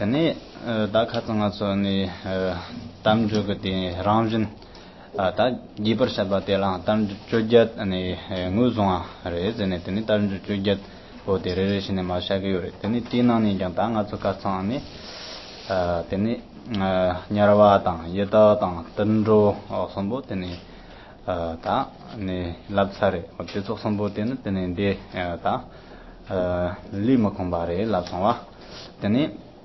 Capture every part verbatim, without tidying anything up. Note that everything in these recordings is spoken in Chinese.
tani da khatanga so ni tam ju ga de ramjin ta gibar shaba de la tam chojat ani ngu zonga re zene tani tam ju chojat o de re shine ma sha ge yore tani tina ni jang ta nga so ka sa ni tani nyarwa ta yeta ta tanro sombo tani ta ni labsare o te so sombo tani tani de ta lima kombare labswa tani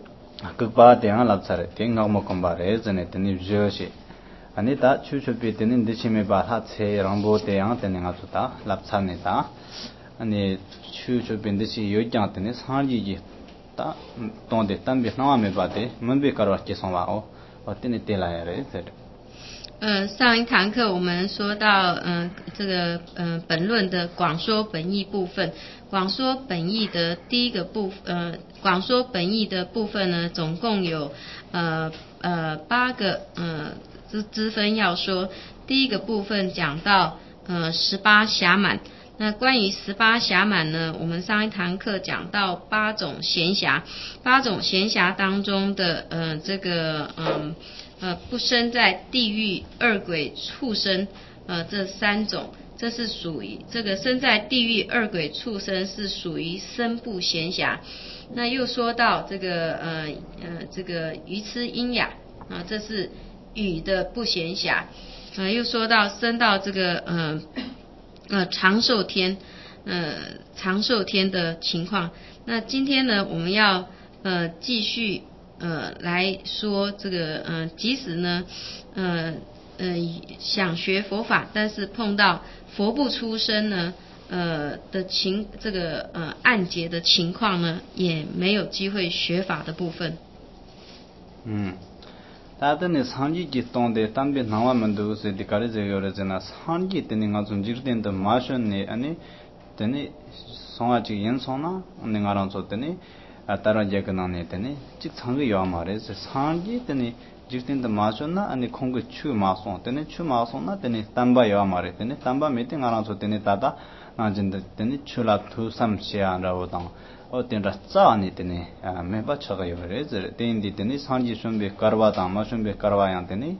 극바 대한 랍사레 땡가 먹음바레 전에 되니 저시 아니 다 추추비 되는 디치메 바하 체랑보 대한 되는 아주다 랍사네다 아니 추추비 디치 요장 되는 상지지 다 돈데 담비 나와메 바데 문비 가르와케 송와오 어때네 때라야레 제 呃，上一堂课我们说到，呃，这个呃本论的广说本义部分。广说本义的第一个部，呃，广说本义的部分呢，总共有呃呃八个呃支支分要说。第一个部分讲到呃十八暇满。那关于十八暇满呢，我们上一堂课讲到八种闲暇，八种闲暇当中的呃这个嗯。呃呃，不生在地狱、恶鬼、畜生，呃，这三种，这是属于这个生在地狱、恶鬼、畜生是属于生不闲暇。那又说到这个呃呃这个愚痴阴雅啊，这是语的不闲暇。呃，又说到生到这个呃呃长寿天，呃长寿天的情况。那今天呢，我们要呃继续。呃，来说这个呃，即使呢，呃呃想学佛法，但是碰到佛不出生呢，呃的情这个呃暗结的情况呢，也没有机会学法的部分。 嗯，大家呢，上季集中的单边南湾门都是的，搞的这个了，真的上季的那个从今天的马上呢，安尼，等你上下季演上呢，那个人说的呢。따라 제가나네 때네 즉 상의 요 말에서 상기 때네 직된다 마셔나 아니 콩고 추 마소 때네 추 마소나 때네 담바 요 말에 때네 담바 메팅 알아서 때네 다다 나진다 때네 추라 투삼시아라고당 어떤라 짜니 때네 메바 쳐가 요레즈 때인디 때네 상지 준비 කර와다 마준비 කර와야 때네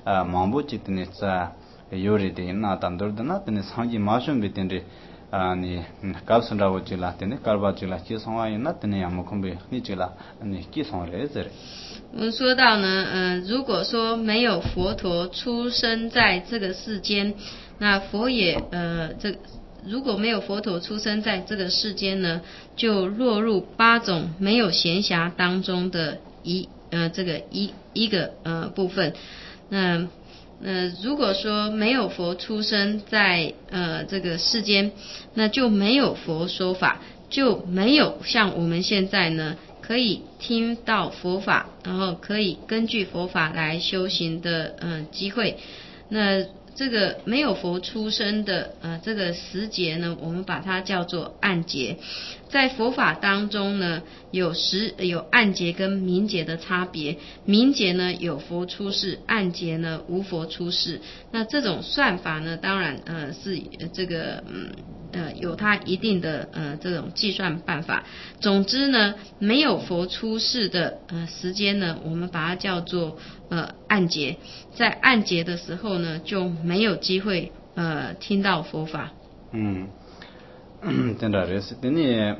망보치 때네 짜 요리데 나단돌드나 때네 상지 마준비 때네 아니 갑선라고 질라테네 깔바 질라 지성화이나 때네 야모콤베 니질라 아니 기성레즈 我们说到呢，呃，如果说没有佛陀出生在这个世间，那佛也呃这如果没有佛陀出生在这个世间呢，就落入八种没有闲暇当中的一呃这个一一个呃部分。那呃，如果说没有佛出生在呃这个世间，那就没有佛说法，就没有像我们现在呢可以听到佛法，然后可以根据佛法来修行的呃机会。那这个没有佛出生的呃这个时节呢，我们把它叫做暗节。在佛法当中呢，有时有暗节跟明节的差别。明节呢有佛出世，暗节呢无佛出世。那这种算法呢，当然呃是这个嗯呃有它一定的呃这种计算办法。总之呢，没有佛出世的呃时间呢，我们把它叫做呃暗节。在暗节的时候呢，就没有机会呃听到佛法。 嗯。tenda res teni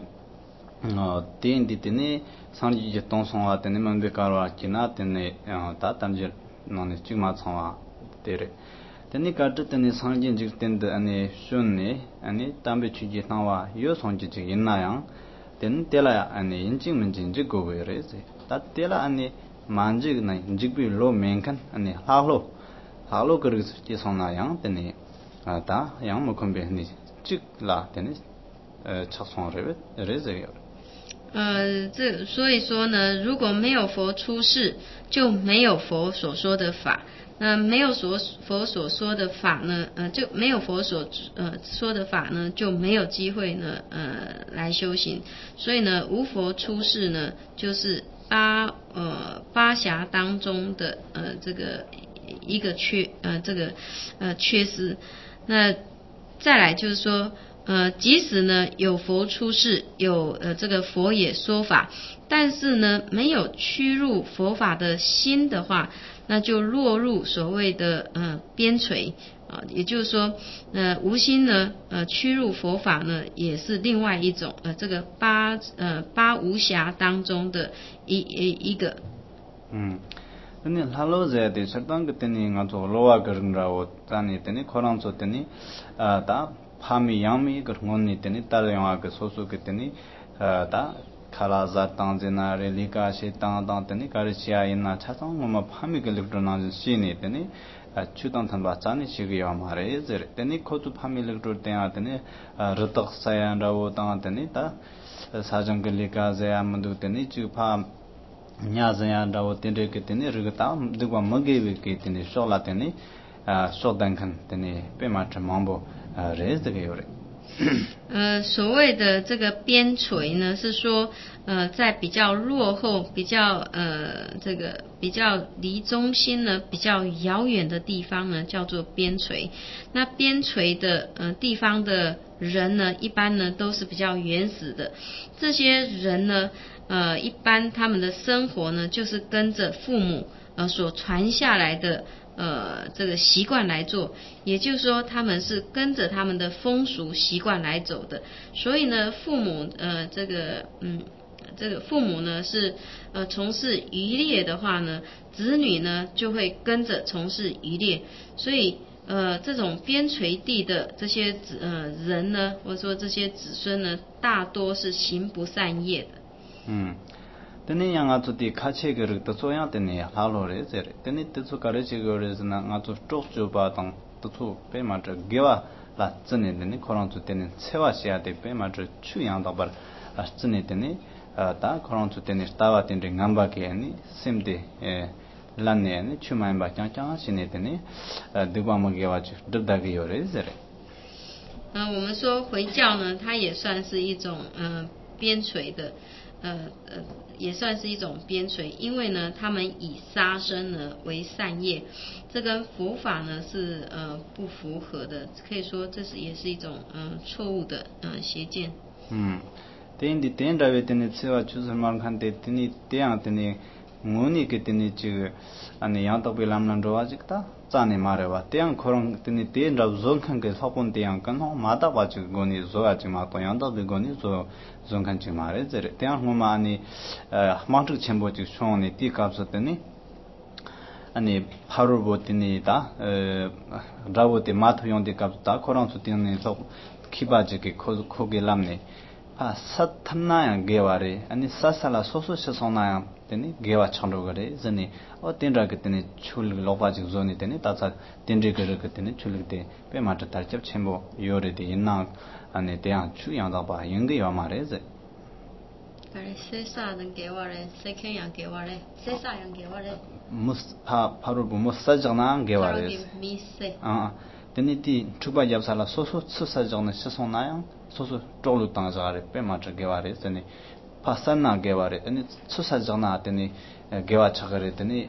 no tin di teni sanji je ton son wa teni man be karwa kina teni ta tamje no ne chima chwa tere teni kat teni sanji je ten de ani shun ne ani tambe chu je tan wa yo son ji je yin na yang ten tela ani yin jing men jin je go we re se ta tela ani man ji na jig bi lo men kan ani ha lo ha lo kar ji son na yang teni ta yang mo kon be ni jig la teni呃，插上来的，这个。 呃，这所以说呢，如果没有佛出世，就没有佛所说的法。那没有所佛所说的法呢，呃，就没有佛所呃说的法呢，就没有机会呢，呃，来修行。所以呢，无佛出世呢，就是八呃八暇当中的呃这个一个缺呃这个呃缺失。那再来就是说。 呃，即使呢有佛出世，有呃这个佛也说法，但是呢没有趋入佛法的心的话，那就落入所谓的呃边陲啊，也就是说，呃无心呢呃趋入佛法呢，也是另外一种呃这个八呃八无暇当中的一一一个。 嗯。근데 할로제데 설당 그때니 가서 로와 그런라고 자니 때니 코랑소 때니 아다 파미 양미 그런니 때니 딸영아 그 소소 그때니 아다 칼라자 땅제나 레리카시 땅땅 때니 가르치아 있나 차상 뭐 파미 글르드나 시니 때니 추당 탄바 자니 시기야 말에 제 때니 코투 파미 글르드 때야 때니 르덕 사야라고 땅 때니 다 사정 글리카제 아무도 때니 주파 냐자야라고 텐데게 테니 르가타 드과 머게베게 테니 쇼라테니 아 쇼단칸 테니 페마트 mambo 레즈게 요레 呃，所谓的这个边陲呢，是说呃，在比较落后、比较呃这个比较离中心呢比较遥远的地方呢，叫做边陲。那边陲的呃地方的人呢，一般呢都是比较原始的。这些人呢，呃，一般他们的生活呢，就是跟着父母呃所传下来的。呃，这个习惯来做，也就是说，他们是跟着他们的风俗习惯来走的。所以呢，父母呃，这个嗯，这个父母呢是呃从事渔猎的话呢，子女呢就会跟着从事渔猎。所以呃，这种边陲地的这些子呃人呢，或者说这些子孙呢，大多是行不善业的。 嗯。tene yang atu ti khache ger to so yang tene halo re zer tene te so kare che ger ze na atu tok chu ba tang to so pe ma de gewa la zene tene korang tu tene sewa sia de pe ma de chu yang da bar a zene tene ta korang tu tene ta wa tene ngamba ke ani sim de lan ne ani chu ma ba chang chang sine tene de ba ma gewa chu de da ge yo re zer 呃，我们说回教呢，它也算是一种呃边陲的。呃呃，也算是一种边陲，因为呢，他们以杀生呢为善业，这跟佛法呢是呃不符合的，可以说这是也是一种嗯、呃、错误的呃邪见。 嗯，等的等着为等的吃完就是忙看的等的这样等的，我呢给等的这个，安尼样都被他们说话这个的，咋呢嘛的话，这样可能等的等着做看个好本这样跟好马达话这个我呢做啊这嘛同样都被我呢做做看这嘛的这的，这样我嘛呢呃马这个全部就说呢地搞说的呢。 아니 파르보티니다 에 라보티 마토용데 갑다 코랑수 띠네 서 키바지게 코게람네 아 사탄나야 게와레 아니 사살라 소소셔소나야 되니 게와 찬로거레 저니 어 땡라게 되니 출 로바지 존이 되니 다사 땡리거르 그때니 출르데 빼마트 달접 첨보 요레데 있나 아니 대양 추양다 봐 연게 요마레제 그래 세사는 게와레 세켄양 게와레 세사양 게와레 mus pa paru bu mus sajana gewares ah teniti chuba yapsala soso susajana sisonaya soso tolu tangare pe matra gewares teni pasana geware teni susajana teni gewa chagare teni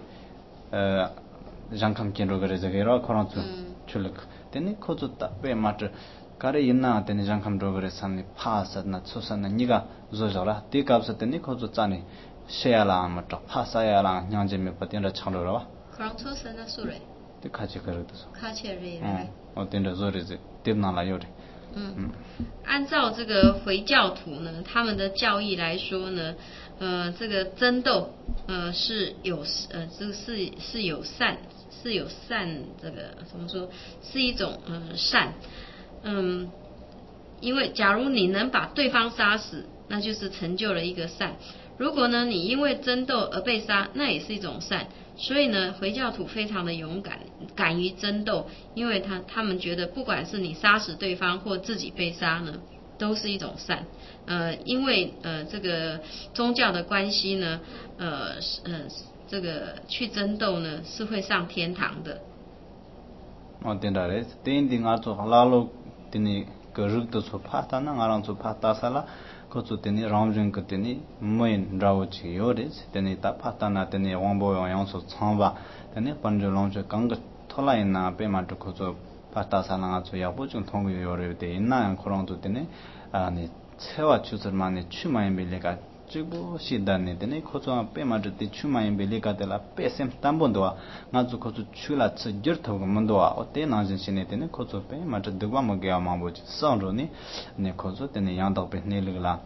jankam kinro gare zagera korantu chuluk teni kozuta pe matra kare inna teni jankam dogare sanni pasana susana niga zojara tikapsa teni kozutani शेयाला मतलब फासायाला न्याजे में पतिन र छलो र खरंचो सना सुरे ते खाचे करे तो खाचे रे रे 哦对的做的这对哪来有的嗯，按照这个回教徒呢，他们的教义来说呢，呃，这个争斗，呃，是有呃，这个是是有善，是有善，这个怎么说，是一种呃善，嗯，因为假如你能把对方杀死，那就是成就了一个善。如果呢，你因为争斗而被杀，那也是一种善。所以呢，回教徒非常的勇敢，敢于争斗，因为他他们觉得，不管是你杀死对方或自己被杀呢，都是一种善。呃，因为呃这个宗教的关系呢，呃呃这个去争斗呢是会上天堂的。 哦，对的嘞，对的，俺做拉鲁的呢，个日子做帕塔那，俺做帕塔萨拉。kozu teni ramjung ko teni moyin rawo chi yores teni ta patana teni wangbo yang so changba teni panjo longche kang thola ina pe ma to kozu 파타사랑아 조야보 좀 통고 요래데 있나요 그런도 되네 아니 세와 주설만에 추마인 빌레가 주고 시단네 되네 코조아 빼마르데 추마인 빌레가 될라 빼셈 담본도와 나주 코조 추라 츠저토고 문도와 어때 나진시네 되네 코조 빼마르 드과 먹게야 마보지 선로니 네 코조 되네 양덕 베네르라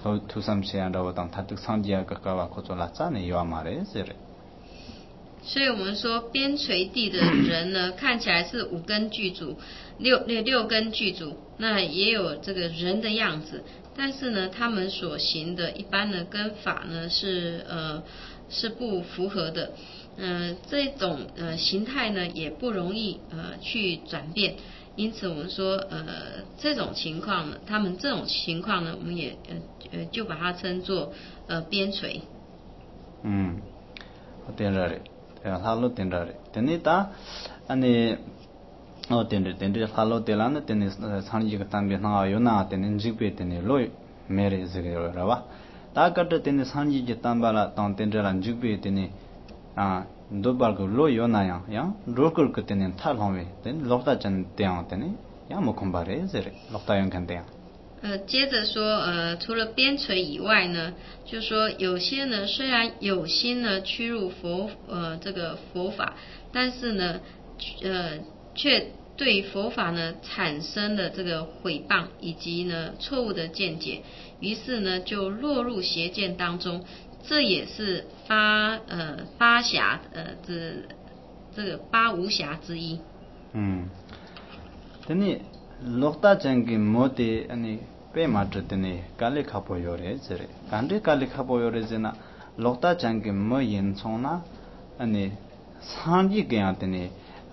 투삼시안다고 당 타득 상지야 가까와 코조라 짜네 요아마레 세레 所以我们说边陲地的人呢，看起来是五根具足，六六六根具足，那也有这个人的样子，但是呢，他们所行的一般的跟法呢是呃是不符合的，呃这种呃形态呢也不容易呃去转变，因此我们说呃这种情况呢，他们这种情况呢，我们也呃呃就把它称作呃边陲。 嗯，好点了嘞。hallo tendare tenita ani o tendre tendre hallo telana tenis sanji ka tambe na yona tenin jipe teni lo mere zege rawa ta kat tenis sanji je tambala tan tendre lan jipe teni a dobal ko lo yona ya ya rokul ko teni thalhome ten lokta chan teang teni ya mo khombare zere lokta yon kan teang 呃，接着说，呃，除了边陲以外呢，就说有些呢，虽然有心呢趋入佛呃这个佛法，但是呢，呃，却对佛法呢产生了这个毁谤以及呢错误的见解，于是呢就落入邪见当中，这也是八呃八侠呃这这个八无暇之一。 嗯，等你。 lokta changi moti ani pe matritini kali khapo yore zere kandri kali khapo yore zena lokta changi mo yin chona ani sanji gyatini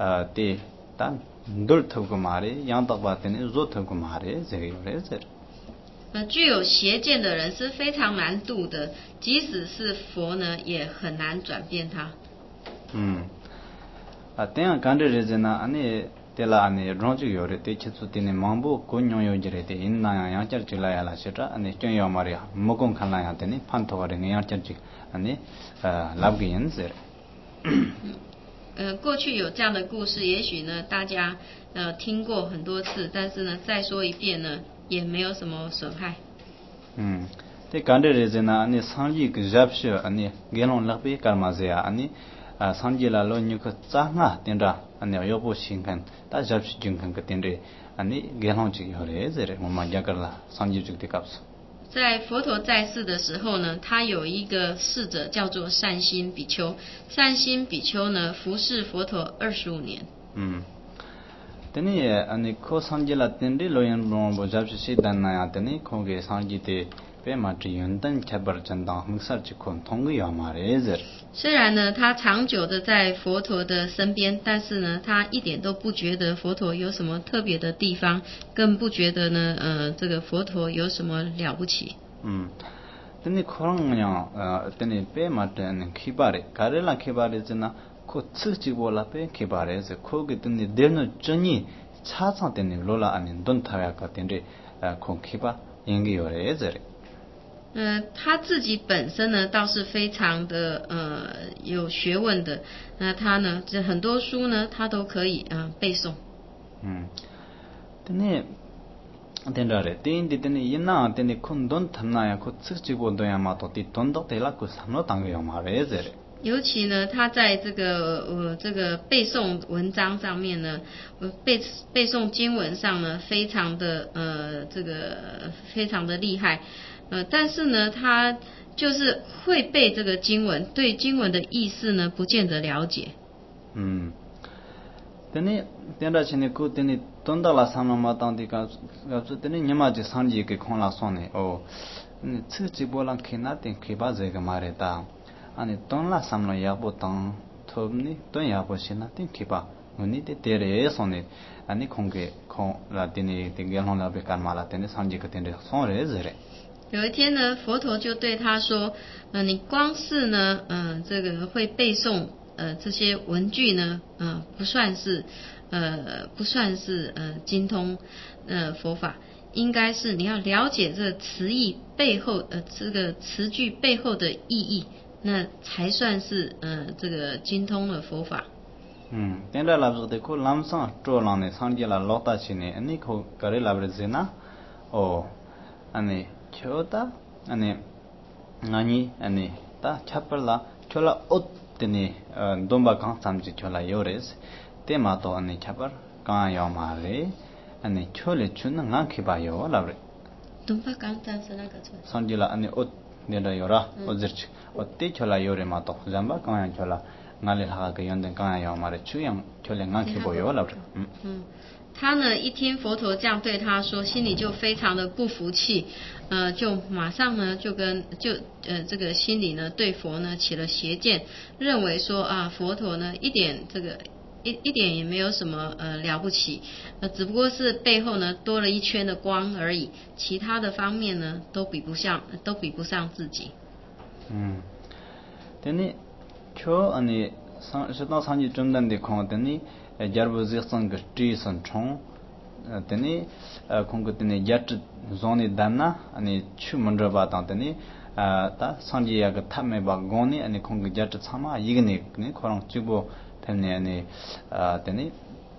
te tan dul thogu mare yang tak batini zo thogu mare zere yore zere 呃，具有邪见的人是非常难度的，即使是佛呢，也很难转变他。 嗯，啊，这样干的日子呢，ani tela ane ronju yore te chetsu tene mambu konyo yo jere te inna ya yang char chila ya la cheta ane chon yo mari mokon khala ya tene phan thaware ne yang char chi ane lab ge yen zer 呃，过去有这样的故事，也许呢大家呃听过很多次，但是呢再说一遍呢也没有什么损害。 嗯，te kande re zena ane sanji ge japshe ane gelon lakbe karma zea ane sanji la lo nyuk cha nga tendra ane yobo shinkan ta japshi jingkan ka tendre ane gelon chi yore zere mama jakarla sanji jik de kaps 在佛陀在世的时候呢，他有一个侍者叫做善心比丘。善心比丘呢，服侍佛陀二十五年。 嗯，等你ane ko sanji la tendre lo yan ron bo japshi shi dan na ya tene ko ge sanji de pe ma tri yun dan chabar chandang hungsar chi kon thong ya ma re zer 虽然呢，他长久的在佛陀的身边，但是呢，他一点都不觉得佛陀有什么特别的地方，更不觉得呢，呃，这个佛陀有什么了不起。 嗯，等你可能呀，呃，等你别嘛等去巴的，卡里拉去巴的真呐，可自己过来别去巴的是，可个等你点了真你查查等你罗拉安尼顿他呀个等着，呃，可去巴应该有嘞子嘞。 呃，他自己本身呢倒是非常的呃有学问的，那他呢这很多书呢他都可以呃背诵。 嗯，等你，等着嘞，等你等你一那等你空顿他那呀，可自己过顿呀嘛，到底顿到得啦，可什么当个样嘛嘞子嘞。 尤其呢，他在这个呃这个背诵文章上面呢，呃背背诵经文上呢，非常的呃这个非常的厉害。呃，但是呢，他就是会背这个经文，对经文的意思呢，不见得了解。 嗯，等你等到现在，可等你等到了三毛嘛，当地个，要是等你你妈就上几个空了算呢，哦，你自己不能看那点看把这个嘛的哒，啊你等了三毛也不等，头你等也不行那点看把，我你得得嘞算呢，啊你空个空了等你等个空了别干嘛了，等你上几个等你算嘞是嘞。 有一天呢，佛陀就对他说：“呃，你光是呢，呃，这个会背诵呃这些文句呢，呃，不算是呃不算是呃精通呃佛法，应该是你要了解这词义背后呃这个词句背后的意义，那才算是呃这个精通了佛法。” 음, tenra labzde ko lamsa trolane sanjela lota chine ani ko kare labrzena o ani chota ani ngani ani ta chapala chola ot tene domba kan samji chola yores tema to ani chapar kan yo mare ani chole chun nga khiba yo labre domba kan tan sana ka chol sanjela ani ot nera yora ozirch otte chola yore ma to jamba kan chola ngale ha ga yonden kan yo mare chuyang chole nga khibo yo labre 嗯。他呢一听佛陀这样对他说，心里就非常的不服气，呃，就马上呢就跟就呃这个心里呢对佛呢起了邪见，认为说啊佛陀呢一点这个一一点也没有什么呃了不起，呃只不过是背后呢多了一圈的光而已，其他的方面呢都比不上都比不上自己。 嗯，等你초 아니 시도 산지 좀단데 콩더니 자르부지선 그 트리선 총 데니 콩고드니 야트 존이 단나 아니 추먼저바 단데니 아다 산지야 그 탐메바 고니 아니 콩고 야트 참아 이그니 니 코랑 찌보 템네 아니 아 데니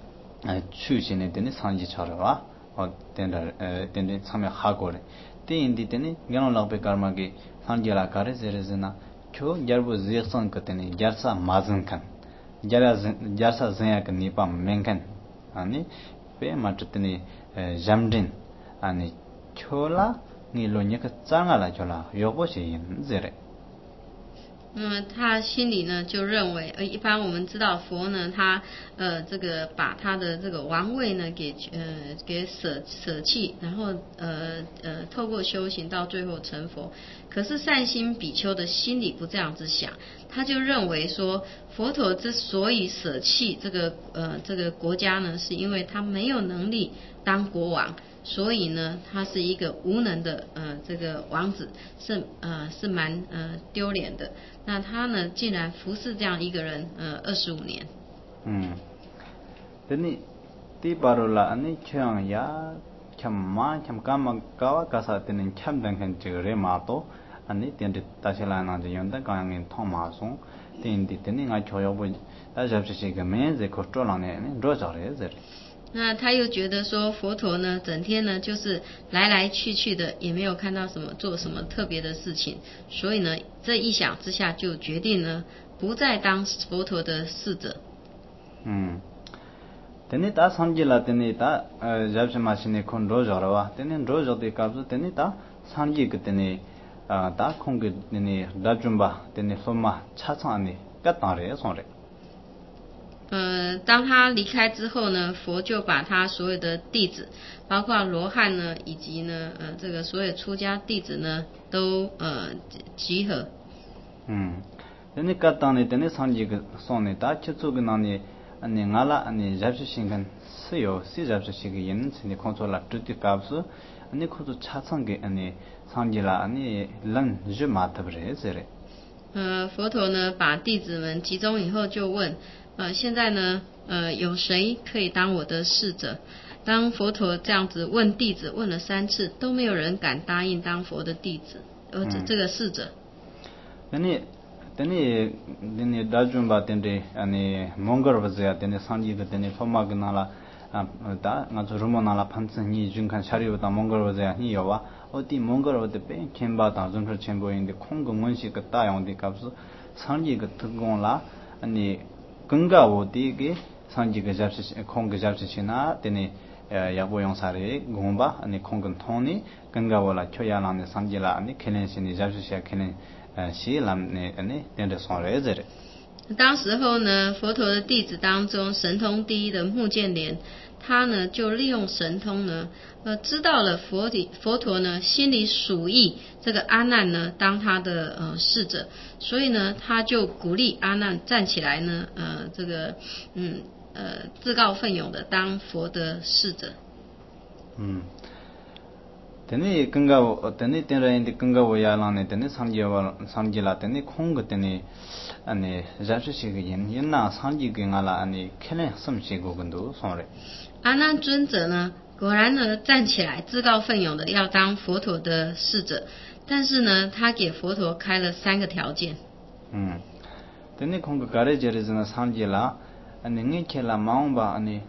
추신에 데니 산지 차라와 어 데나 데니 참여 하고래 데인디 데니 게노라베 카르마게 산지라 카레 제레즈나 초 jarbu zixson katene jarsa mazun kan jara jarsa zanya kan nipa menkan ani pe matutene jamdin ani chola ni lo nyaka tsanga la chola yobo shi yin zere 那么他心里呢就认为，呃，一般我们知道佛呢，他呃这个把他的这个王位呢给呃给舍舍弃，然后呃呃透过修行到最后成佛。可是善心比丘的心里不这样子想，他就认为说，佛陀之所以舍弃这个呃这个国家呢，是因为他没有能力当国王。所以呢，他是一个无能的呃这个王子，是呃是蛮呃丢脸的。那他呢，竟然服侍这样一个人呃二十五年。 嗯，等你第八罗啦，你像呀，像嘛像干嘛搞啊搞啥？等你像等看这个人嘛多，啊你等的大些来那就用的刚刚通马松，等的等你俺瞧要不，大家就是个面子可做了呢，你多少来着？ 那他又觉得说佛陀呢，整天呢就是来来去去的，也没有看到什么做什么特别的事情，所以呢，这一想之下就决定呢，不再当佛陀的侍者。 嗯，等你打三级了，等你打呃，就是嘛是你看多少了哇？等你多少的告诉等你打三级个等你啊打空个等你打准吧，等你说嘛差长的，个当然算了。 呃，当他离开之后呢，佛就把他所有的弟子，包括罗汉呢，以及呢，呃，这个所有出家弟子呢，都呃集合。 嗯，等你个当呢，等你三级个算呢，打去做个那呢，安尼俺啦安尼잡수 신간 쓰요, 시 잡수 시기 인, 신이 콘솔라 뚜띠 값수, 안니 코도 차창게 안니 상지라 안니 런 주마트브레 제레. 呃，佛陀呢，把弟子们集中以后，就问，呃，现在呢，呃，有谁可以当我的侍者？当佛陀这样子问弟子，问了三次，都没有人敢答应当佛的弟子，呃，这、嗯、这个侍者。 那你，等你，等你大众吧，等你，安尼蒙古不是呀？等你上几个，等你佛马跟那啦，啊，打，俺做什么那啦？潘子你准看下里不打蒙古不是呀？你有啊？어디 몽골어도 배 캔바 당선서 첨보인데 콩고 원시 그 따용데 값수 상지 그 특공라 아니 근가 어디게 상지 그 잡시 콩고 잡시나 되네 야보용사리 공바 아니 콩근 통니 근가월라 초야라네 상지라 아니 켈렌신이 잡시야 켈렌 시람네 아니 된데 손레제레 当时候呢，佛陀的弟子当中，神通第一的目犍连，他呢就利用神通呢，呃，知道了佛体佛陀呢心里属意这个阿难呢当他的呃侍者，所以呢他就鼓励阿难站起来呢，呃，这个嗯呃自告奋勇的当佛的侍者。 嗯。等你更高，等你等人的更高维亚浪呢，等你上级瓦上级啦，等你空个等你，安尼认识些个人，人那上级跟阿拉安尼可能什么些个跟都算了。 阿难尊者呢，果然呢站起来，自告奋勇的要当佛陀的侍者，但是呢，他给佛陀开了三个条件。 嗯，等你空个格雷杰里子呢上级啦， 아니 녜켈라 마음바 아니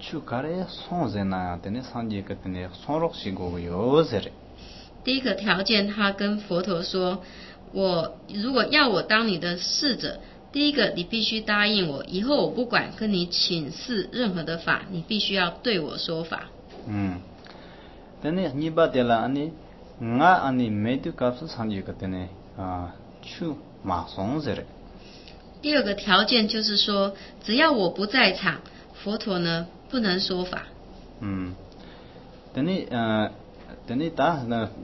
추가레 손제나 되네 상지 그때네 손록시고 요세레 第一个条件，他跟佛陀说：“我如果要我当你的侍者，第一个你必须答应我，以后我不管跟你请示任何的法，你必须要对我说法。” 嗯，되네 니바텔라 아니 nga 아니 메두 값을 상지 그때네 아 추 마송제레 第二个条件就是说，只要我不在场，佛陀呢不能说法。 嗯，되네 어 되네 다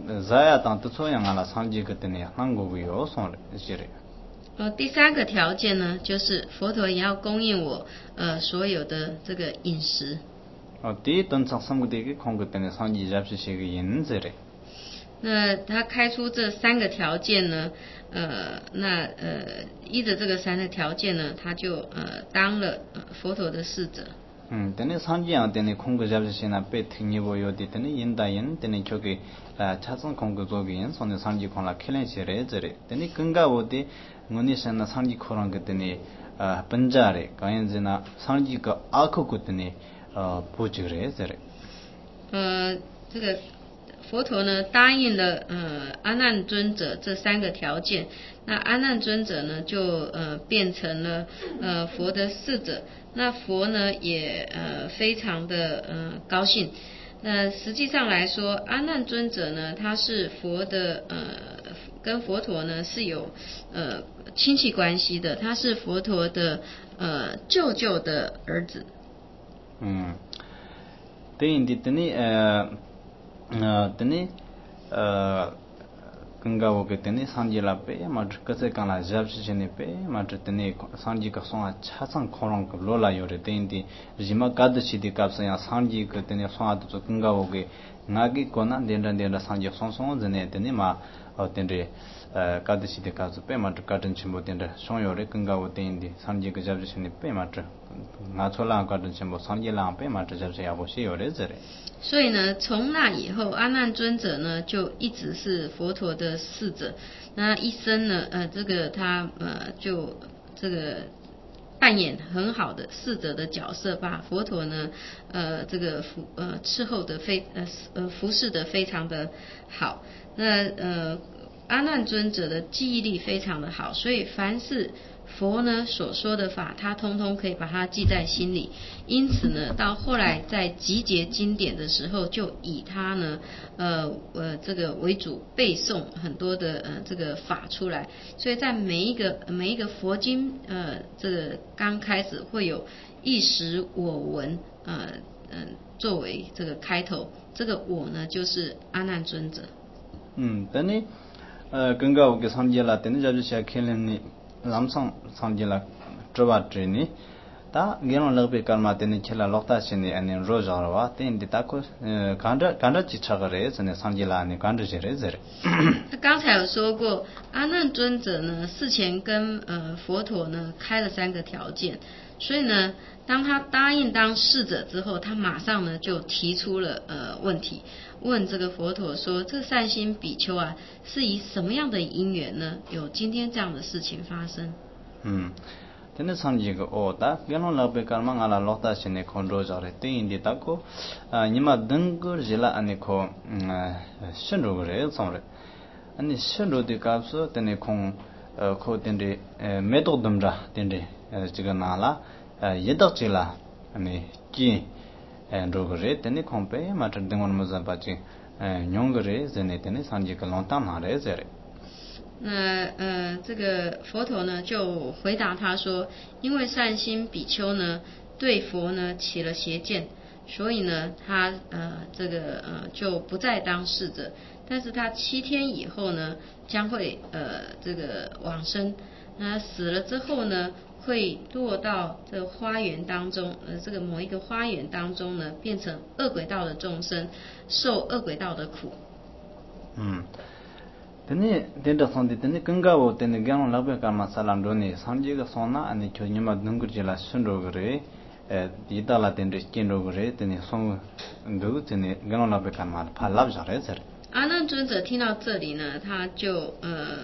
자야 당 뜻소양아라 상지 그때네 한국요 손레 시레 呃，第三个条件呢，就是佛陀也要供应我呃所有的这个饮食。 어第等场三个的空个때네 상지 잡시 시个인제레 那他开出这三个条件呢，呃，那呃依着这个三个条件呢，他就呃当了、呃、佛陀的侍者。 음, 되네 상지야 되네 공부 잡으시나 배 특니보요디 되네 인다인 되네 저기 아 차선 공부 조기인 손에 상지 콘라 켈렌시레 저레 되네 근가오디 문이선나 상지 코랑 그때니 아 번자레 가연지나 상지가 아코 그때니 어 보지그레 저레 呃，这个佛陀呢答应了呃阿难尊者这三个条件，那阿难尊者呢就呃变成了呃佛的侍者。那佛呢也呃非常的呃高兴。那实际上来说，阿难尊者呢，他是佛的呃跟佛陀呢是有呃亲戚关系的，他是佛陀的呃舅舅的儿子。 嗯，对，你等你呃呃等你呃。कंगावो के तने सांजीला पे मात्र कसे काला जाबसिने पे मात्र तने सांजी का सोआ छासं खोरंग लोला योरे तेंदी जिमा काद सिदि कापसे या सांजी के तने सोआ तो कंगावो के नागी कोना देंडा देंडा सांजी सोंसों जने तने मा तेंदे काद सिदि कापसे पे मात्र काटन छिमो देंडा सों योरे कंगावो तेंदी सांजी के जाबसिने पे मात्र नाछोला काटन छिमो सांजी ला पे मात्र जाबसे याबोसे योरे जरे 所以呢，从那以后，阿难尊者呢就一直是佛陀的侍者。那一生呢，呃，这个他呃就这个扮演很好的侍者的角色，把佛陀呢呃这个服呃伺候的非呃呃服侍的非常的好。那呃阿难尊者的记忆力非常的好，所以凡是佛呢所说的法，他通通可以把它记在心里。因此呢，到后来在集结经典的时候，就以他呢，呃呃这个为主背诵很多的呃这个法出来。所以在每一个每一个佛经呃这个刚开始会有一时我闻呃嗯、呃、作为这个开头，这个我呢就是阿难尊者。 嗯，等你呃更高个上节了，等你就是想看了你。 lamsang sangjila trwa treni ta geno lagbe karma teni chela lokta sini ani rojarwa ten di ta ko kanda kanda chi chagare sene sangjila ani kanda jere jere 他刚才有说过，阿难尊者呢事前跟呃佛陀呢开了三个条件，所以呢，当他答应当侍者之后，他马上呢就提出了呃问题，问这个佛陀说：“这善心比丘啊，是以什么样的因缘呢，有今天这样的事情发生？” 嗯，真的상지가 오다 게노 라베 karma ngala lokta sine khondro jare te indi tako nima denggur jila aniko shenro gre somre ani shenro de kapso tene khong kho tende medo dumra tende jiga nala yedak jila ani ji ro gre tene khong pe matar dengon moza bachi nyong gre zene tene sanji ka lontam na re zere 那呃，这个佛陀呢就回答他说，因为善心比丘呢对佛呢起了邪见，所以呢他呃这个呃就不再当侍者，但是他七天以后呢将会呃这个往生，那死了之后呢会落到这个花园当中，呃这个某一个花园当中呢变成恶鬼道的众生，受恶鬼道的苦。嗯。 tene denda sonde tene kangawo tene gyano labya karma salamdo ne sanje ga sona ani chonyima dungur jila sunro gre e didala tende kinro gre tene song ndo tene gyano labya karma phalab jare sir 阿难尊者听到这里呢，他就呃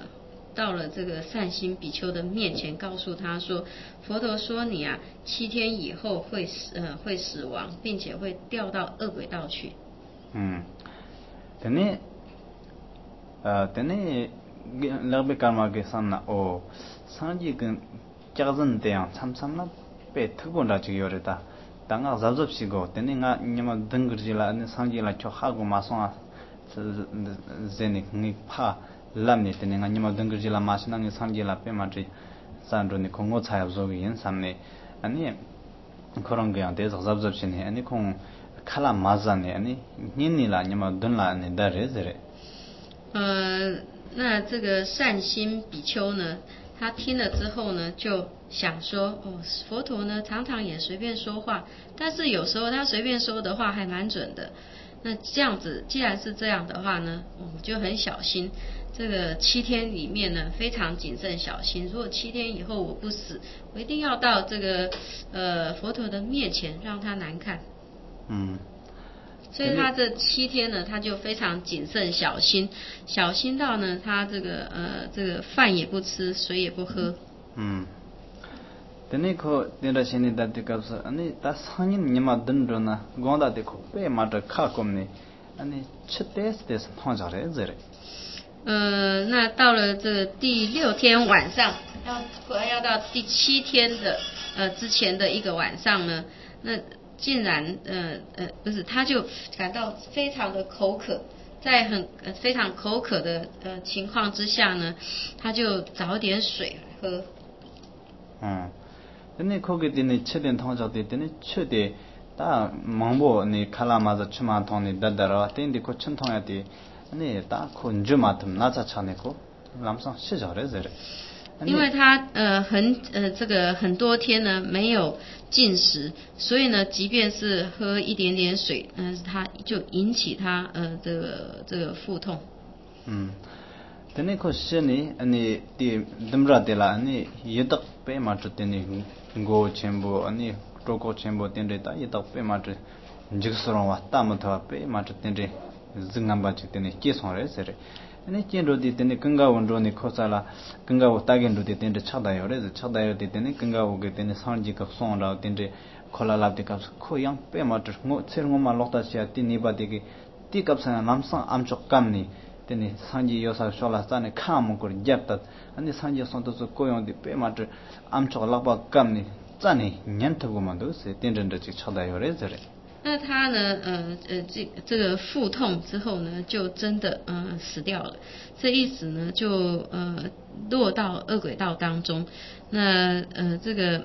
到了这个善心比丘的面前，告诉他说，佛陀说你啊，七天以后会死呃会死亡，并且会掉到恶鬼道去。 嗯，等你呃等你勒贝卡玛给上了哦，上几跟家人这样参参了被特工的这个有的。当我杂杂西go，等你我你们等个日了，你上几了就下个马上啊，是是你你怕烂的，等你我你们等个日了马上那你上几了别嘛这，上周你空我才做个人上呢，安尼可能个样的杂杂西呢，安尼空看了马上呢，安尼你你啦你们等了你得日子嘞。 呃，那这个善心比丘呢？他听了之后呢，就想说，哦，佛陀呢常常也随便说话，但是有时候他随便说的话还蛮准的。那这样子，既然是这样的话呢，我就很小心。这个七天里面呢，非常谨慎小心。如果七天以后我不死，我一定要到这个呃佛陀的面前，让他难看。 嗯。 所以他这七天呢，他就非常谨慎小心，小心到呢，他这个呃这个饭也不吃，水也不喝。 嗯。等你可等到现在到这个是，你到三年你嘛等着呢，光到这个白嘛这卡工呢，你吃得是得是躺下来子嘞。 呃，那到了这个第六天晚上，要要到第七天的呃之前的一个晚上呢，那竟然呃呃不是，他就感到非常的口渴，在很呃非常口渴的呃情况之下呢，他就找点水喝。 嗯，等你口渴的你吃点汤下的，等你吃的，打忙不你看了嘛子吃嘛汤的，得得了，等你可吃汤呀的，你打可你就嘛他们那咋吃呢可，啷么上洗脚的子嘞。 因为他呃很呃这个很多天呢没有进食，所以呢，即便是喝一点点水，但是他就引起他呃这个这个腹痛。 嗯，等你可是呢，你的怎么着的啦？你一到白马子的你我全部你中国全部点的打一到白马子，你这个时候哇，大木头白马子点的，是俺把这点的介绍来是的。你见着的点的更加温柔你可啥啦？更加我大概着的点的差大有的是差大有的点的更加我给点的上几个送了点的，可拉拉的个是可样白马子我其实我嘛落到些点你把这个，这个上南上俺做干呢。等上级有啥说了，咱呢看么个接的，俺上级上都是各样的白马子，俺做老板干呢，咱呢年头个嘛都是真正的去操带有来着嘞。 那他呢，呃呃，这这个腹痛之后呢，就真的呃死掉了。这意思呢，就呃落到恶鬼道当中。那呃这个，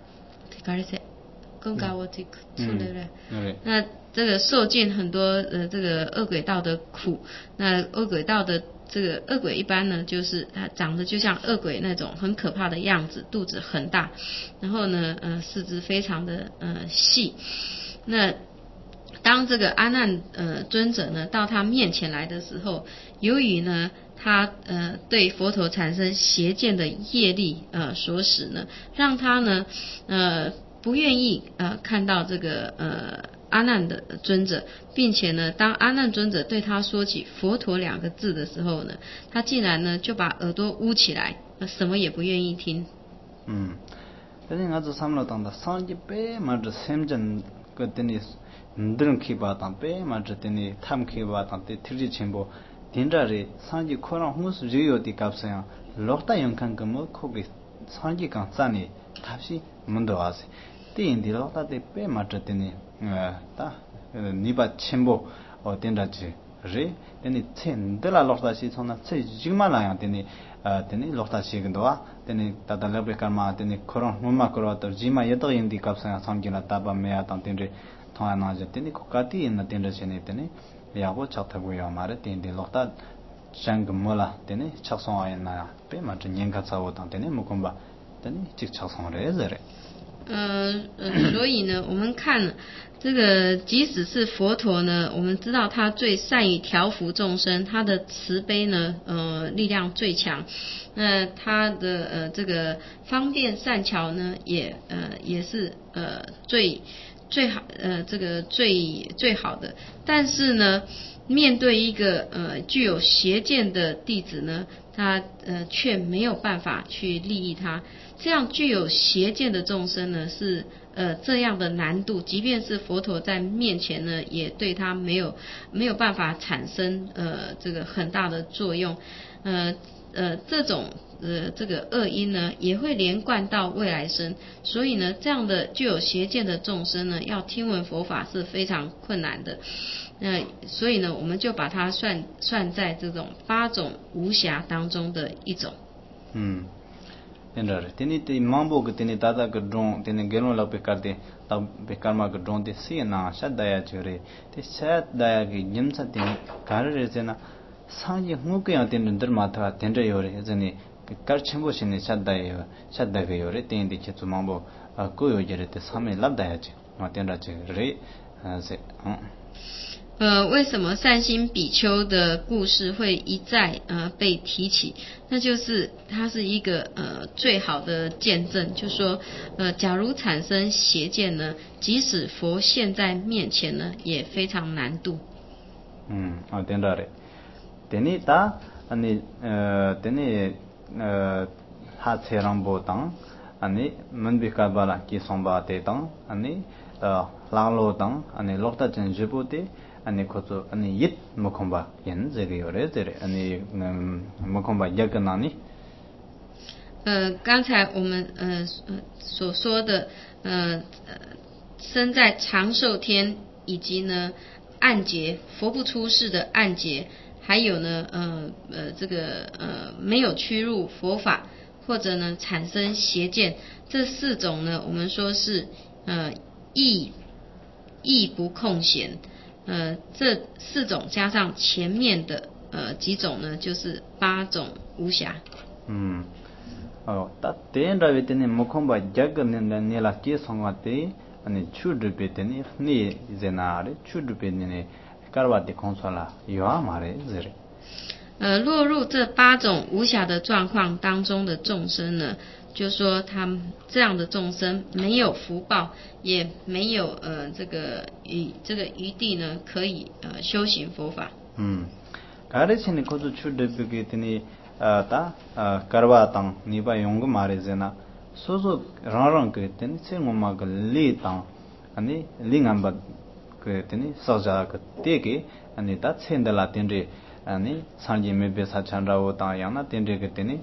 更高我这个出来了。那这个受尽很多呃这个恶鬼道的苦。那恶鬼道的这个恶鬼一般呢，就是它长得就像恶鬼那种很可怕的样子，肚子很大，然后呢呃四肢非常的呃细。那当这个阿难呃尊者呢到他面前来的时候，由于呢他呃对佛陀产生邪见的业力呃所使呢，让他呢呃不愿意呃看到这个呃阿难的尊者，并且呢当阿难尊者对他说起佛陀两个字的时候呢，他竟然呢就把耳朵捂起来，什么也不愿意听。 嗯，但是我这三了当的上一辈嘛这深圳个等你。ndrung ki ba tang pe ma zhe teni tham ki ba tang te thiri chenpo dinra re sanji korang hungus riyo di kapsa yang lokta yung kan kamo kogi sanji kan tsani tapsi mundo wasi di indi lokta te pe ma zhe teni ta nipa chenpo o dinra chi re teni tse ndela lokta si tsona tse jigma la yang teni teni lokta si gandwa teni tata lebre karma teni korang muma korwa tar jima yadag indi kapsa yang sanji la taba mea tang tenri thona na je teni ko kati na ten je ne teni ya bo chak tha go ya mare ten de lokta chang mola teni chak song ay na pe ma chen yen ka cha wo tang teni mu komba teni chik chak song re ze re。 呃呃，所以呢，我们看这个，即使是佛陀呢，我们知道他最善于调伏众生，他的慈悲呢，呃，力量最强。那他的呃这个方便善巧呢，也呃也是呃最最好呃这个最最好的。但是呢，面对一个呃具有邪见的弟子呢， 他呃却没有办法去利益他。这样具有邪见的众生呢，是呃这样的难度，即便是佛陀在面前呢，也对他没有没有办法产生呃这个很大的作用。呃呃这种呃这个恶因呢，也会连贯到未来生。所以呢，这样的具有邪见的众生呢，要听闻佛法是非常困难的。那所以呢，我们就把它算算在这种八种无暇当中的一种。 嗯，天着，天你的mambo个天你大大个种，天你给我老别干的，老别干嘛个种的，是那啥大呀就嘞，这啥大呀个饮茶天，干日子呢，上一我个样天人得嘛他天着有嘞，这呢，干全部是呢啥大呀，啥大个有嘞，天的去做mambo，啊，够有些嘞，这上面老大呀就，嘛天着就嘞，啊是，嗯。 呃，为什么善心比丘的故事会一再呃被提起？那就是它是一个呃最好的见证，就说呃，假如产生邪见呢，即使佛现在面前呢，也非常难度。 嗯，啊，对了嘞，等你打，啊你呃，等你呃，哈车上波当，啊你门比卡巴拉基松巴得当，啊你呃，拉罗当，啊你落到真直播的。아니 고조 아니 얏 모콤바 옌 제게 요래 제레 아니 음 모콤바 야가나니 呃，刚才我们呃呃所说的呃呃生在长寿天，以及呢暗劫佛不出世的暗劫，还有呢呃呃这个呃没有趋入佛法，或者呢产生邪见，这四种呢我们说是呃亦亦不空闲。呃，这四种加上前面的呃几种呢，就是八种无暇。 嗯，哦，他点着为的呢，木空把这个呢呢呢拉接上话的，你出这边的呢，你在哪里？出这边的呢，卡瓦的空出来，有啊嘛嘞，是嘞。 呃，落入这八种无暇的状况当中的众生呢，就说他们这样的众生没有福报，也没有呃这个余这个余地呢，可以呃修行佛法。 嗯，가르치는 것도 출대비게 되니 아다 가르바당 니바 용고 말이잖아. 소소 랑랑 그 되니 생엄마 그 리당 아니 링암바 그 되니 서자 그 되게 아니 다 챈달라 된데 아니 산지 메베사 찬라오 당양나 된데 그 되니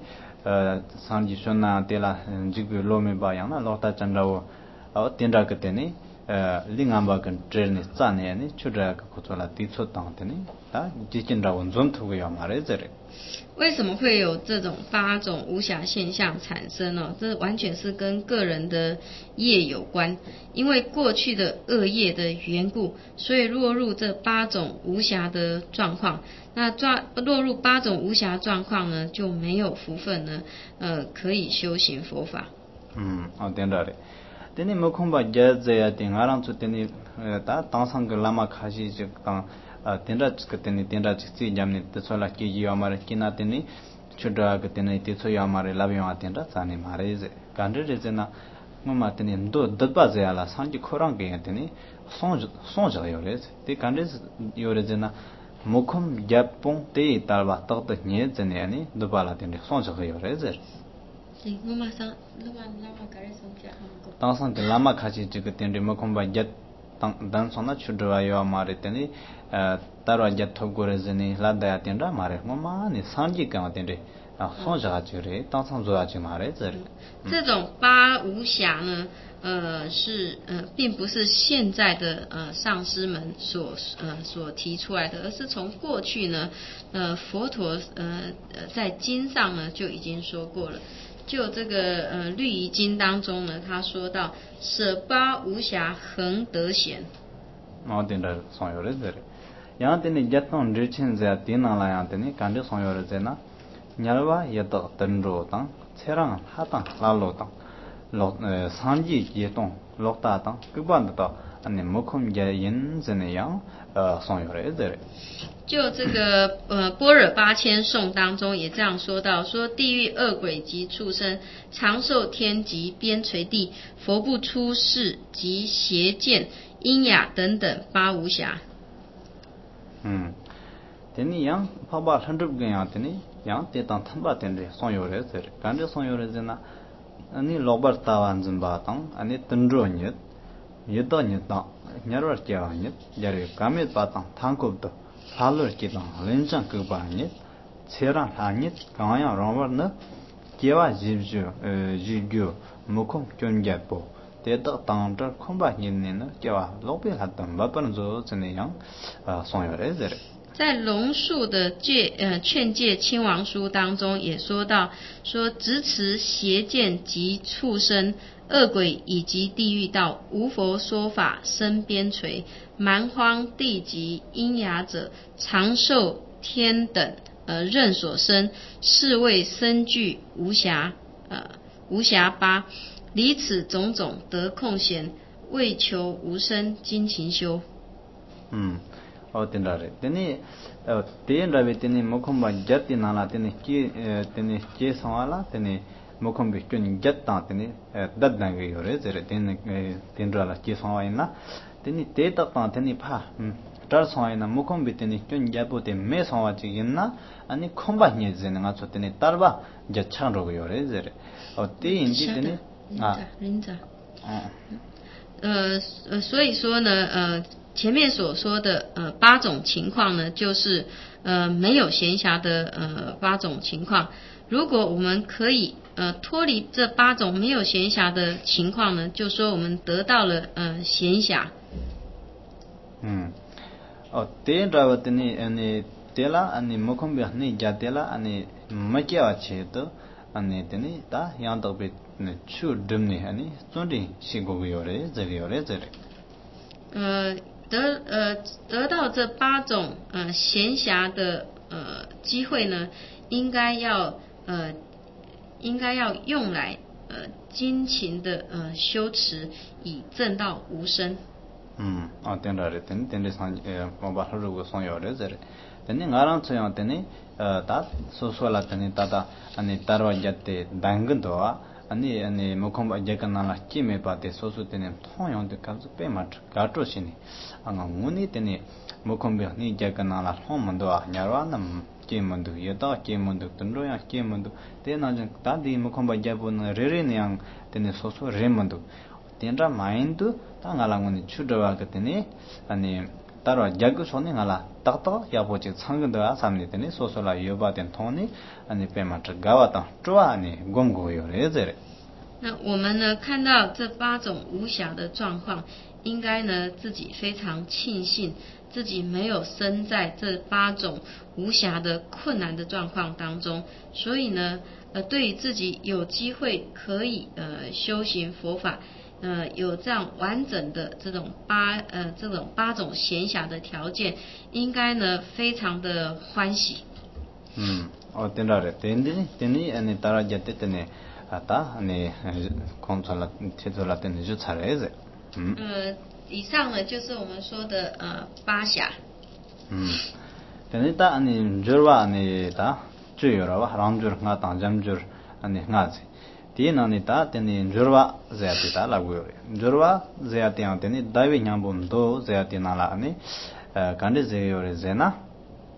어 산지 쇼나 데라 지그 로메바 양나 로타 찬라오 어 된다 그 되니呃，另外个这呢，咱呢呢，就这个工作了，提出当的呢，啊，最近这文中图要嘛来这里。 为什么会有这种八种无暇现象产生呢？这完全是跟个人的业有关，因为过去的恶业的缘故，所以落入这八种无暇的状况。那抓落入八种无暇状况呢，就没有福分呢，呃，可以修行佛法。 嗯，哦，对了嘞。तेने मुखुंबा जया तेंगारां चु तेने ता तांसंग लामा खासी ज ता तेंरा च तेने तेंरा च सी जामने तसोला के जी हमारे किना तेने छुडा के तेने तेसो या हमारे लाबिया तेंरा साने मारे जे कांडे जे ना ममा तेने दो दबा जयाला सांजी खोरां के तेने सोंज सोंज योरे ते कांडे योरे जे ना मुखुम जापों ते तालबा तक त ने जने यानी दबाला तेने सोंज योरे जे 我马上录完拉玛改松加韩国。 当上的拉玛卡西这个店里没空把一当当上那去着啊要马的店里，呃，打完一头过来子呢，拉大店着马的，我妈呢三级干店里啊，上下去嘞，当上做下去马的这里。 这种八无暇呢，呃，是呃，并不是现在的呃上师们所呃所提出来的，而是从过去呢，呃，佛陀呃呃在经上呢就已经说过了。就这个呃律仪经当中呢，他说到舍八无暇恒得闲。 哦，对了，上有了这里。यहाँ तेने जत्न रिचिन जे तीन आला यहाँ तेने कांडे सोयोर जे ना न्यालवा ये तो तंड्रो तंग छेरंग हातंग लालो तंग लो सांजी ये तो लोकता तंग कुबान तो अन्य मुखम जे इन जे ने yang呃सोयोर जे रे 就这个呃般若八千颂当中也这样说到，说地狱恶鬼及畜生、长寿天及边陲地、佛不出世及邪见、阴雅等等八无暇。 嗯，तेनी yang पाबा हंड्रेड गया तेनी 양 대당 탐바 된데 송요레서 간데 송요레즈나 아니 로버트 타완즘바당 아니 던드로니 예더니다 냐르르께아니 야르 까메 바당 탕kop도 살르께당 렌장 그바니 체랑 하니 강야 로버는 개와 집주 지규 무콩 견게보 대더 당더 콤바니는 개와 로베 하던 바번조 전에양 송요레서 在龙树的戒呃劝诫亲王书当中也说到，说执持邪见及畜生、恶鬼以及地狱道，无佛说法生边陲，蛮荒地极阴牙者，长寿天等呃任所生，是谓生具无暇呃无暇八，离此种种得空闲，为求无生精勤修。 嗯。哦，对了嘞，等你呃，对了呗，等你木空把脚底拿了，等你接呃，等你接上了，等你木空别跟你脚当，等你呃，得那个有嘞，这嘞，等你呃，等着了接上完了，等你得得当，等你怕，嗯，这上完了木空别等你跟你脚不等没上完这个呢，啊，你空把你这那个说等你打吧，脚长着个有嘞，这嘞，哦，对，你等你啊， 林子，嗯，呃呃，所以说呢，呃。前面所说的呃八种情况呢，就是呃没有闲暇的呃八种情况。如果我们可以呃脱离这八种没有闲暇的情况呢，就说我们得到了呃闲暇。 嗯，哦，对，这个的呢，呃，对了，呃，木空别呢，加对了，呃，没叫啊，切的，呃，的呢，他样都被呢，出点呢，呃，总的是个有嘞，这个有嘞，这个。 呃。得呃得到这八种呃闲暇的呃机会呢，应该要呃应该要用来呃精勤的呃修持，以证到无生。 嗯，啊，对了嘞，等等的上呃，我把它如果上药嘞，这嘞，等你俺让这样等你呃，他说说了等你达达，俺你达到一的单个多啊。아니 아니 모콤바 제간나라 끼메 바데 소소테네 통용데 가서 빼마트 가토시니 anga nguni tene mokombe ni 제간나라 homando 냐라나 끼문도 여다 끼문도 던로야 끼문도 테나진 다디 모콤바 제보는 레레냥 tene 소소 레문도 텐라 마인드 당알랑uni 추더와 그때니 아니 따로 자그 손에 알아 딱딱 야보지 상근도야 삼니더니 소소라 여바된 통니 아니 빼마트 가와다 좋아하니 곰고요레제 那我们呢看到这八种无暇的状况，应该呢自己非常庆幸自己没有生在这八种无暇的困难的状况当中，所以呢呃对于自己有机会可以呃修行佛法，呃有这样完整的这种八呃这种八种闲暇的条件，应该呢非常的欢喜。 嗯，哦，对了，对的，对的，你当然觉得呢。아따 아니 콘솔라 티돌라 때는 주 잘해야지. 음. 呃以上呢就是我们说的呃八暇。 음. 근데 아니 저와 아니 다 주요라와 람줄 nga 당잠줄 아니 nga지. 디나니 다 때니 저와 제아티다 라고요. 저와 제아티한 때니 다위 냠본도 제아티나라 아니 간데 제요레 제나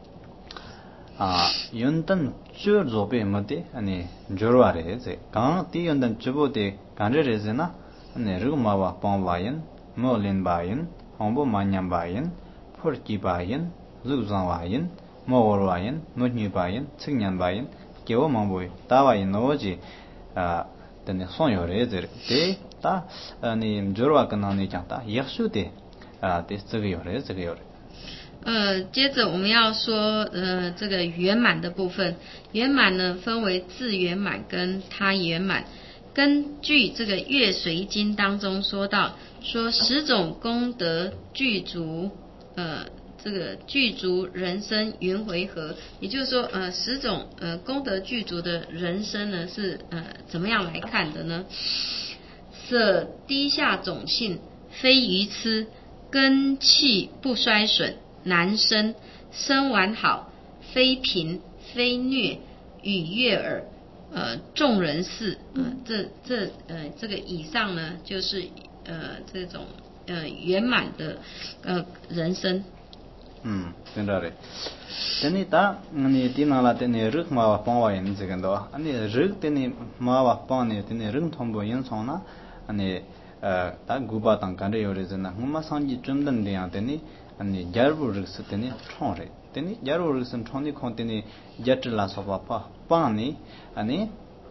아 연단 줄 조베 뭐데 아니 조르와레제 강 티연단 주보데 간레레제나 아니 르마와 뽕바인 몰린바인 홍보 만냠바인 포르키바인 즈우잔와인 모월와인 무니바인 칭냠바인 개오망보이 다와인 노지 아 데네 손요레제 데다 아니 조르와 간나니 장다 역수데 아 데스그요레 저거요레 呃，接着我们要说，呃，这个圆满的部分，圆满呢分为自圆满跟他圆满。根据这个《月随经》当中说到，说十种功德具足，呃，这个具足人生圆回合，也就是说，呃，十种呃功德具足的人生呢是呃怎么样来看的呢？舍低下种性，非愚痴，根气不衰损。男生生完好，非贫非虐，与悦耳，呃，众人事，呃，这这呃这个以上呢，就是呃这种呃圆满的呃人生。 음, 된다래. 되니 다 아니 디나라 되니 르마와 빵와 있는 지금도 아니 르 되니 마와 빵네 되니 르 통보 연송나 아니 다 구바당 간데 요래잖아. 엄마 상지 좀 된대야 되니 아니 자르르스 되니 총래. 되니 자르르스 총니 콘테니 자틀라 소바파 빵니 아니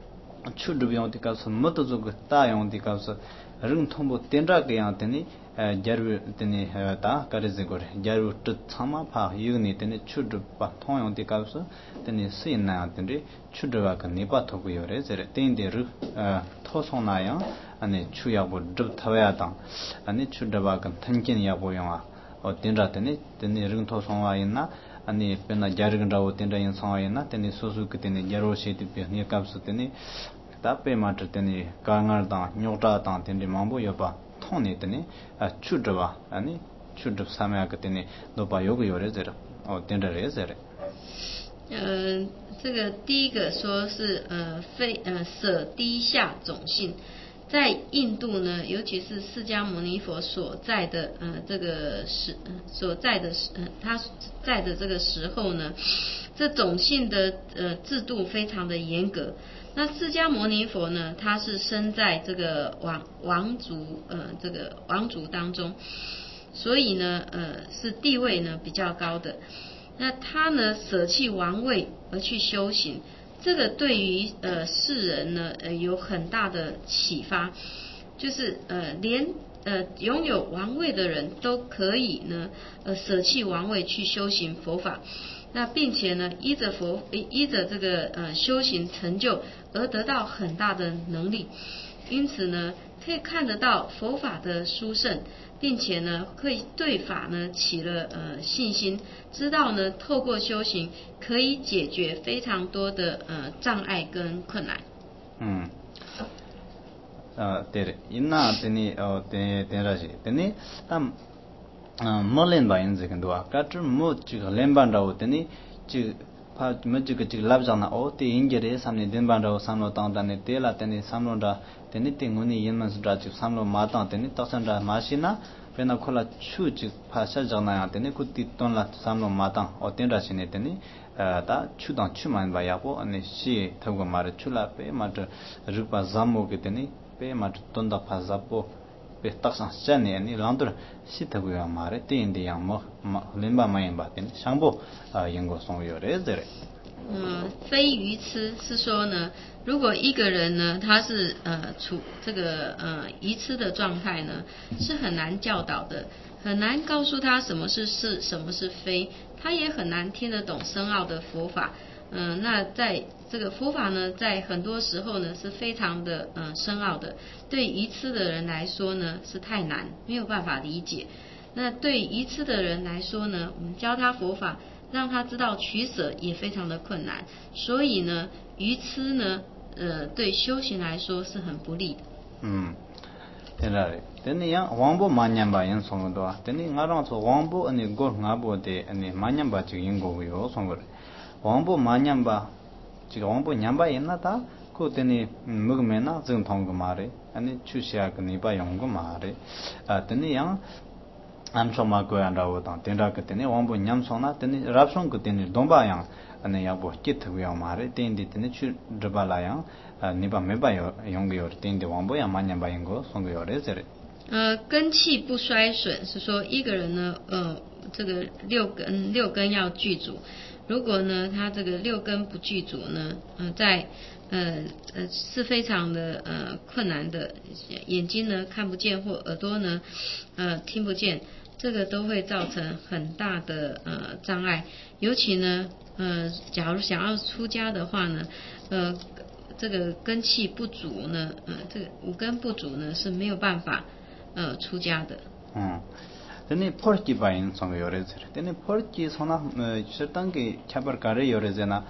추드비온티카스 못도즈고 따용티카스 르 통보 된다게야 되니 jaru tene ta kareze gore jaru tu thama pha yugni tene chudu pa thong ti ka so tene sin na tene chudu ba ka ni pa thogu yore zere ten de ru tho song na ya ane chu ya bo dub thawaya ta ane chudu ba ka thankin ya bo ya o tenra tene tene ring tho song wa yin na ane pena jaru gan ra o tenra yin song wa yin na tene so su ke tene jaru she ti pe ni ka so tene ta pe ma tene ka ngar da nyota ta tene mambo yo pa 통네 되네 아 추드바 아니 추드 사메야 그때네 너바 요거 요래저래 어 된다래저래 呃这个第一个说是呃非呃舍低下种姓，在印度呢，尤其是释迦牟尼佛所在的呃这个时所在的呃他在的这个时候呢，这种姓的呃制度非常的严格。那释迦牟尼佛呢，他是生在这个王王族呃这个王族当中，所以呢呃是地位呢比较高的。那他呢舍弃王位而去修行，这个对于呃世人呢呃有很大的启发，就是呃连呃拥有王位的人都可以呢呃舍弃王位去修行佛法。那并且呢，依着佛依着这个呃修行成就而得到很大的能力，因此呢，可以看得到佛法的殊胜，并且呢，会对法呢起了呃信心，知道呢透过修行可以解决非常多的呃障碍跟困难。 嗯，呃，对的，因那等你哦，等等那些，等你但。mo len ba yin zikin duwa ka tru mo chik len ban rawo teni chik pa mo chik chik lab jang na o te yin gere samne den ban rawo samlo tang tani te la teni samlo ra teni te nguni yin man sudra chik samlo ma tang teni taksan ra ma shi na pe na kola chu chik pa sha jang na ya teni ku ti ton la samlo ma tang o ten ra shi ne teni ta chu tang chu man ba ya po ane shi thago ma ra chu la pe ma tra rupa zammo ke teni pe ma tra ton da pa za po pe taksan chane ani landur sitagu ya mare te indi yang mo lemba mayin ba ten shangbo yengo song yo re zere 嗯，非愚痴是说呢，如果一个人呢，他是呃处这个呃愚痴的状态呢，是很难教导的，很难告诉他什么是是，什么是非，他也很难听得懂深奥的佛法。嗯、呃，那在这个佛法呢，在很多时候呢是非常的呃深奥的，对愚痴的人来说呢是太难，没有办法理解。那对愚痴的人来说呢，我们教他佛法，让他知道取舍也非常的困难，所以呢，愚痴呢，呃，对修行来说是很不利的。 嗯，对了，等你样王波满年吧，人送多，等你俺让说王波你过俺波的，你满年吧就应该有送过来，王波满年吧，这个王波年吧人那他，可等你木个面那正通个嘛嘞，你出下个你把用个嘛嘞，啊，等你样。am soma ko yan rawo tang tenra ke tene wangbo nyam sona tene rapsong ko tene domba yang ane ya bo kit hu ya mare ten de tene chu drba la yang ni ba me ba yo yong yo ten de wangbo ya ma nyam ba yang go song yo re zere 呃，根气不衰损是说一个人呢，呃，这个六根六根要具足。如果呢，他这个六根不具足呢，呃，在呃呃是非常的呃困难的。眼睛呢看不见或耳朵呢呃听不见，这个都会造成很大的呃障碍。尤其呢呃，假如想要出家的话呢，呃，这个根气不足呢，呃，这个五根不足呢是没有办法呃出家的。 嗯。tene porki bayin song yore zere tene porki sona shirtang ki khabar kare yore zena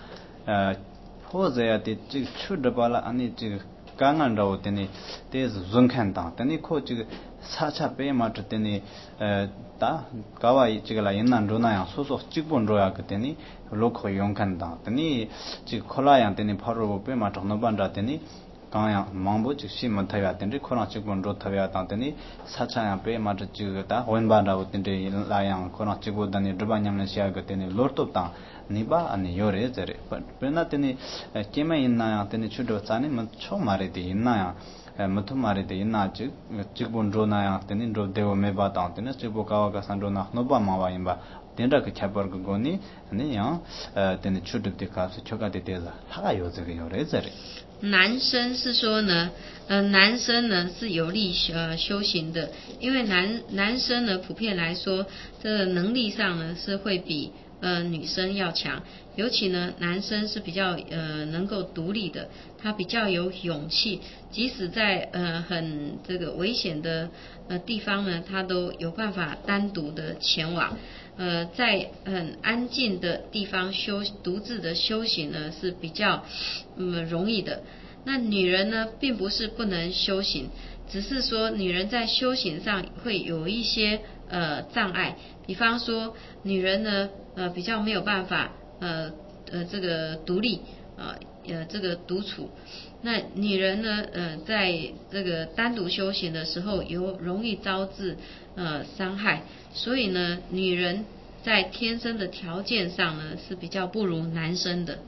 po zaya te chig chud bala ani chig kangan rawo tene tez zungkhan ta tene ko chig sacha pe mat tene ta kawa chigla innan rona ya so so chigbon roya ke tene lokho yongkhan ta tene chig khola ya tene pharo pe mat no ban ra tene 강양 망보 즉시 못하야 된데 코로나 직분 좋다야 당더니 사차야 배마저 지그다 원바라고 된데 라양 코로나 직고다니 드바냠는 시야가 되니 로르톱다 니바 아니 요레 저레 베나더니 깨매 있나야 되니 추도 짜니 뭐초 말에도 있나야 मथु मारे ते इना च चिकबुन रोना या तेनि रो देव मे बात आते ने चिबो कावा का संडो ना नोबा मावा इम्बा तेंडा के छपर को गोनी ने या तेनि छुट ते का से छोका ते तेला हागा यो这个有人这里男生是说呢，呃，男生呢是有利呃修行的，因为男男生呢普遍来说，这个能力上呢是会比呃女生要强，尤其呢男生是比较呃能够独立的，他比较有勇气，即使在呃很这个危险的呃地方呢，他都有办法单独的前往。呃，在很安静的地方修独自的修行呢是比较嗯容易的。那女人呢，并不是不能修行，只是说女人在修行上会有一些呃障碍，比方说女人呢呃比较没有办法呃呃这个独立呃呃这个独处。那女人呢，呃，在这个单独修行的时候，有容易招致呃伤害，所以呢，女人在天生的条件上呢是比较不如男生的。